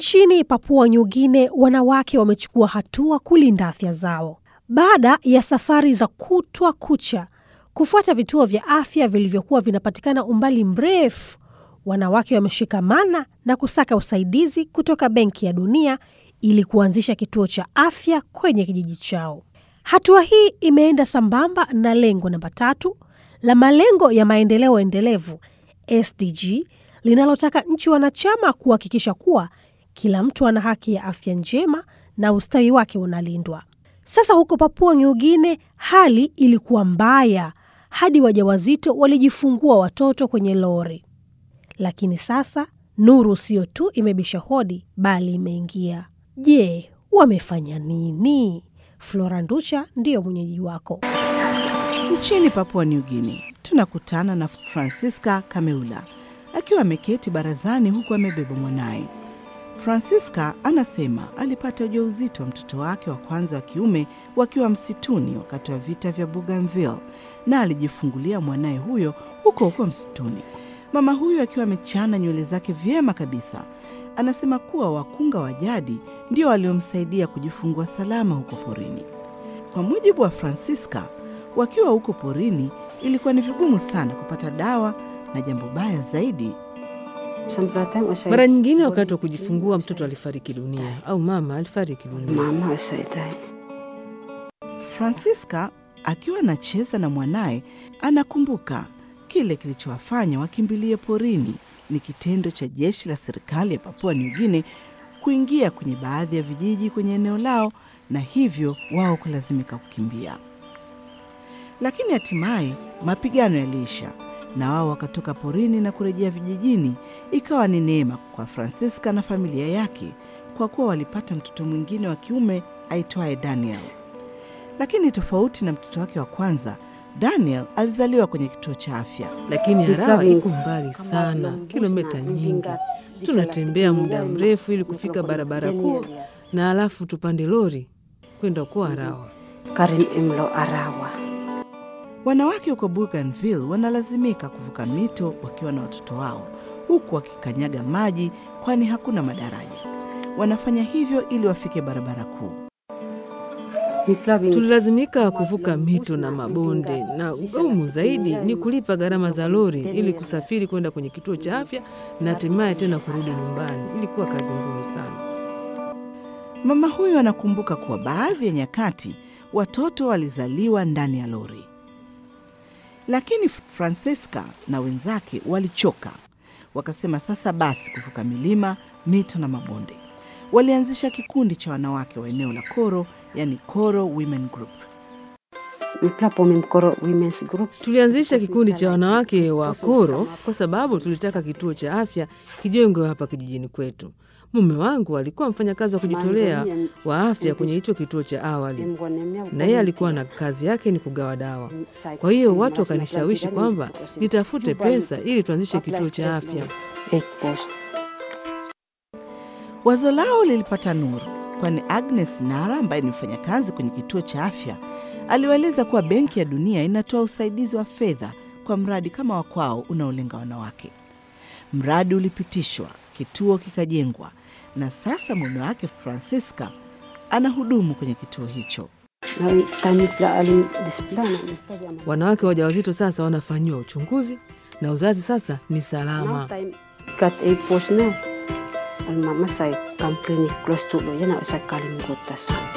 Nchini Papua New Guinea, wanawake wamechukua hatua kulinda afya zao. Baada ya safari za kutwa kucha kufuata vituo vya afya vilivyokuwa vinapatikana umbali mrefu, wanawake wameshikamana na kusaka usaidizi kutoka Benki ya Dunia ili kuanzisha kituo cha afya kwenye kijiji chao. Hatua hii imeenda sambamba na lengo namba 3 la malengo ya maendeleo endelevu SDG, linalotaka nchi wanachama kuhakikisha kuwa kila mtu ana haki ya afya njema na ustawi wake unalindwa. Sasa huko Papua New Guinea hali ilikuwa mbaya hadi wajawazito walijifungua watoto kwenye lori. Lakini sasa nuru sio tu imebisha hodi bali imeingia. Je, wamefanya nini? Flora Nducha ndiyo mwenyeji wako. Nchini Papua New Guinea tunakutana na Francisca Kameula akiwa ameketi barazani huku amebeba mwanae. Francisca anasema alipata ujauzito wa mtoto wake wa kwanza wa kiume wakiwa msituni wakati wa vita vya Bougainville, na alijifungulia mwanae huyo huko msituni. Mama huyo akiwa amechana nywele zake vyema kabisa, anasema kuwa wakunga wa jadi ndio waliomsaidia kujifungua salama huko porini. Kwa mujibu wa Francisca, wakiwa huko porini ilikuwa ni vigumu sana kupata dawa, na jambo baya zaidi, mara nyingine wakati wa kujifungua mtoto alifariki dunia au mama alifariki dunia. Francisca akiwa anacheza na mwanae anakumbuka kile kilichowafanya wakimbilie porini ni kitendo cha jeshi la serikali ya Papua New Guinea kuingia kwenye baadhi ya vijiji kwenye eneo lao, na hivyo wao kulazimika kukimbia. Lakini hatimaye mapigano yaliisha na wao wakatoka porini na kurejea vijijini. Ikawa ni neema kwa Francisca na familia yake kwa kuwa walipata mtoto mwingine wa kiume aitwaye Daniel. Lakini tofauti na mtoto wake wa kwanza, Daniel alizaliwa kwenye kituo cha afya. Lakini Harawa iko mbali sana, kilomita nyingi. Tunatembea muda mrefu ili kufika barabara kuu na alafu tupande lori kwenda kwa Harawa. Karin Imlo Harawa. Wanawake huko Bougainville wanalazimika kuvuka mito wakiwa na watoto wao, huku wakikanyaga maji kwani hakuna madaraja. Wanafanya hivyo ili wafike barabara kuu. Tulilazimika kuvuka mito na mabonde, na ugumu zaidi ni kulipa gharama za lori ili kusafiri kwenda kwenye kituo cha afya na hatimaye tena kurudi nyumbani. Ilikuwa kazi ngumu sana. Mama huyu anakumbuka kuwa baadhi ya nyakati watoto walizaliwa ndani ya lori. Lakini Francisca na wenzake walichoka. Wakasema sasa basi kuvuka milima, mito na mabonde. Walianzisha kikundi cha wanawake wa eneo la Koro, yani Koro Women Group. Tulianzisha kikundi cha wanawake wa Koro kwa sababu tulitaka kituo cha afya kijengwe hapa kijijini kwetu. Mume wangu alikuwa mfanyakazi wa kujitolea wa afya kwenye hicho kituo cha awali, na yeye alikuwa na kazi yake ni kugawa dawa. Kwa hiyo watu wakanishawishi kwamba nitafute pesa ili tuanzishe kituo cha afya. Wazo lao lilipata nuru, kwani Agnes Nara ambaye ni mfanyakazi kwenye kituo cha afya aliwaeleza kuwa Benki ya Dunia inatoa usaidizi wa fedha kwa mradi kama wa kwao unaolenga wanawake. Mradi ulipitishwa, kituo kikajengwa, na sasa mume wake Francisca anahudumu kwenye kituo hicho. Wanawake wajawazito sasa wanafanywa uchunguzi na uzazi sasa ni salama. Mama saya kam klinik close to lo yana usah kalimgotas.